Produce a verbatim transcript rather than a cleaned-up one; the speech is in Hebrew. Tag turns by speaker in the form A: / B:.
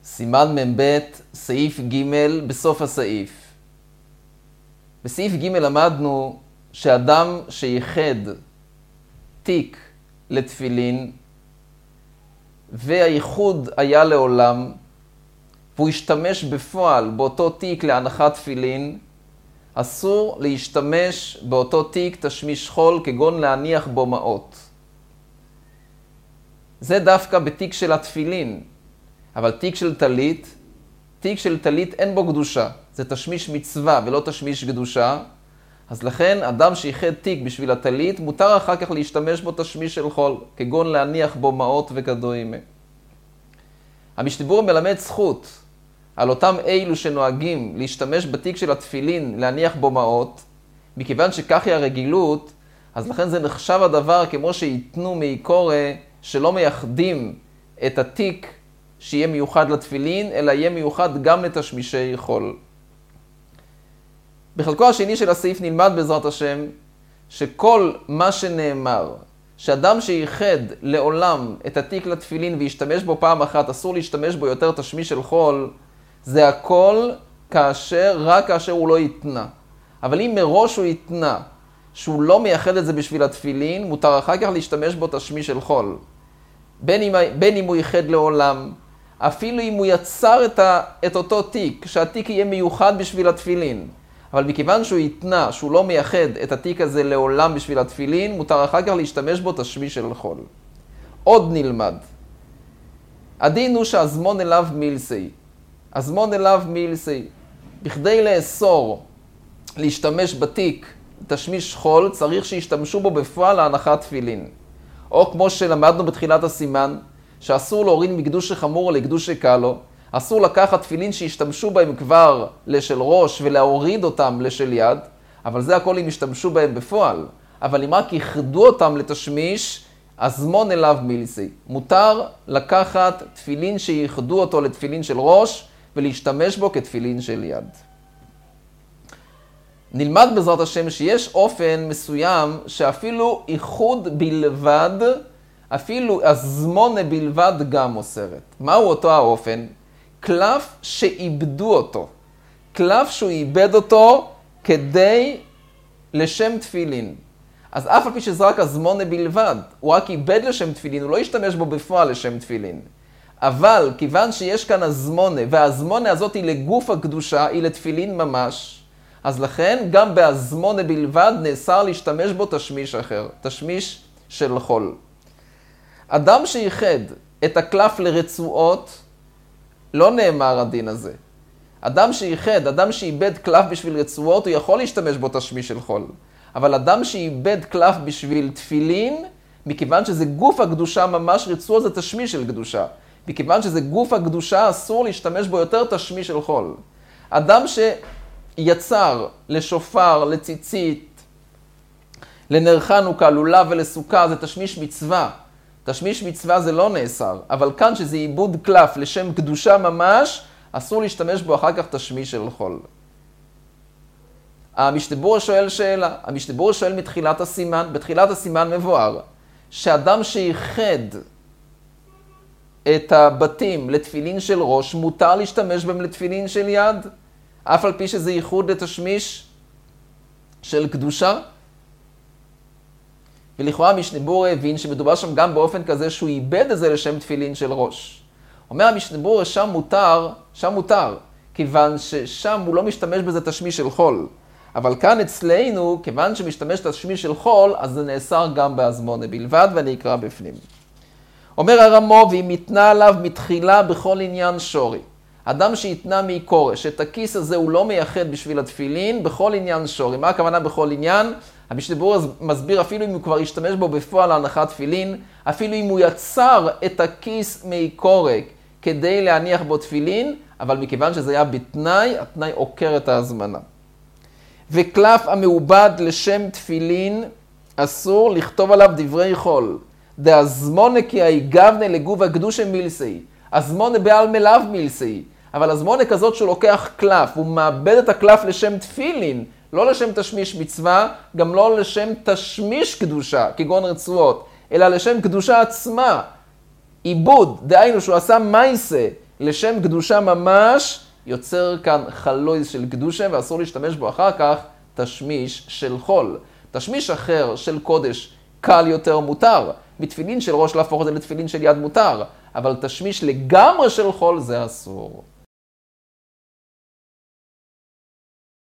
A: סימן מב' סעיף ג' בסוף הסעיף. בסעיף ג' למדנו שאדם שייחד תיק לתפילין והייחוד היה לעולם והוא השתמש בפועל באותו תיק להנחת תפילין, אסור להשתמש באותו תיק תשמיש חול כגון להניח בו מעות. זה דווקא בתיק של התפילין, אבל תיק של טלית, תיק של טלית אין בו קדושה. זה תשמיש מצווה ולא תשמיש קדושה. אז לכן אדם שייחד תיק בשביל הטלית, מותר אחר כך להשתמש בו תשמיש של חול, כגון להניח בו מעות וכדומה. המשנה מלמד זכות על אותם אילו שנוהגים להשתמש בתיק של התפילין להניח בו מעות, מכיוון שכך היא הרגילות, אז לכן זה נחשב הדבר כמו שיתנו מעיקורא שלא מייחדים את התיק שיהיה מיוחד לתפילין, אלא יהיה מיוחד גם לתשמישי חול. בחלקו השני של הסעיף נלמד בעזרת השם שכל מה שנאמר, שאדם שייחד לעולם את התיק לתפילין וישתמש בו פעם אחת, אסור להשתמש בו יותר תשמיש של חול, זה הכל כאשר, רק כאשר הוא לא יתנה. אבל אם מראש הוא יתנה, שהוא לא מייחד את זה בשביל התפילין, מותר אחר כך להשתמש בו תשמיש של חול. בין אם, בין אם הוא ייחד לעולם, אפילו אם הוא יצר את, ה, את אותו תיק, שהתיק יהיה מיוחד בשביל התפילין. אבל מכיוון שהוא יתנה, שהוא לא מייחד את התיק הזה לעולם בשביל התפילין, מותר אחר כך להשתמש בו תשמיש של חול. עוד נלמד. הדין הוא שהזמון אליו מילסי. הזמון אליו מילסי. בכדי לאסור להשתמש בתיק תשמיש חול, צריך שישתמשו בו בפועל להנחת תפילין. או כמו שלמדנו בתחילת הסימן, שאסור להוריד מקדוש חמור לקדוש קלו, אסור לקחת תפילין שישתמשו בהם כבר לשל ראש ולהוריד אותם לשל יד, אבל זה הכל אם ישתמשו בהם בפועל. אבל אם רק יחדו אותם לתשמיש, הזמון אליו מילסי. מותר לקחת תפילין שיחדו אותו לתפילין של ראש ולהשתמש בו כתפילין של יד. נלמד בעזרת השם שיש אופן מסוים שאפילו איחוד בלבד, אפילו הזמונה בלבד גם מוסרת. מהו אותו האופן? קלף שאיבדו אותו. קלף שהוא איבד אותו כדי לשם תפילין. אז אף על פי שזה רק הזמונה בלבד, הוא רק איבד לשם תפילין, הוא לא ישתמש בו בפועל לשם תפילין. אבל כיוון שיש כאן הזמונה, והזמונה הזאת היא לגוף הקדושה, היא לתפילין ממש, אז לכן גם בהזמונה בלבד נאסר להשתמש בו תשמיש אחר, תשמיש של חול. אדם שייחד את הקלף לרצועות, לא נאמר הדין הזה. אדם שייחד, אדם שאיבד קלף בשביל רצועות, הוא יכול להשתמש בו תשמיש של חול. אבל אדם שאיבד קלף בשביל תפילין, מכיוון שזה גוף הקדושה ממש רצועות, זה תשמיש של קדושה. מכיוון שזה גוף הקדושה, אסור להשתמש בו יותר תשמיש של חול. אדם שיצר לשופר, לציצית, לנר חנוכה, לולב ולסוכה, זה תשמיש מצווה. תשמיש מצווה זה לא נאסר, אבל כאן שזה עיבוד קלף לשם קדושה ממש, אסור להשתמש בו אחר כך תשמיש של חול. המשנה ברורה שואל שאלה, המשנה ברורה שואל מתחילת הסימן, בתחילת הסימן מבואר, שאדם שייחד את הבתים לתפילין של ראש, מותר להשתמש בהם לתפילין של יד, אף על פי שזה ייחוד לתשמיש של קדושה. ולכאורה המשנה ברורה הבין שמדובר שם גם באופן כזה שהוא איבד את זה לשם תפילין של ראש. אומר המשנה ברורה, שם מותר, שם מותר, כיוון ששם הוא לא משתמש בזה תשמיש של חול. אבל כאן אצלנו, כיוון שמשתמש תשמיש של חול, אז זה נאסר גם בהזמונה בלבד, ואני אקרא בפנים. אומר הרמו, ואם יתנה עליו מתחילה בכל עניין שורי. אדם שיתנה מעיקורא, שאת הכיס הזה הוא לא מייחד בשביל התפילין, בכל עניין שורי. מה הכוונה בכל עניין? המשנה ברורה מסביר אפילו אם הוא כבר ישתמש בו בפועל להנחת תפילין, אפילו אם הוא יצר את הכיס מעיקורא כדי להניח בו תפילין, אבל מכיוון שזה היה בתנאי, התנאי עוקר את ההזמנה. וקלף המעובד לשם תפילין, אסור לכתוב עליו דברי חול. דהזמונה כי היגבנה לגוף הקדושה מילסי. הזמונה בעל מלאו מילסי. אבל הזמונה כזאת שהוא לוקח קלף, הוא מאבד את הקלף לשם תפילין, לא לשם תשמיש מצווה, גם לא לשם תשמיש קדושה, כגון רצועות, אלא לשם קדושה עצמה. עיבוד, דהיינו שהוא עשה מייסה, לשם קדושה ממש, יוצר כאן חלויז של קדושה, ואסור להשתמש בו אחר כך תשמיש של חול. תשמיש אחר של קודש קל יותר מותר. מתפילין של ראש להפוך את זה לתפילין של יד מותר, אבל תשמיש לגמרי של חול זה אסור.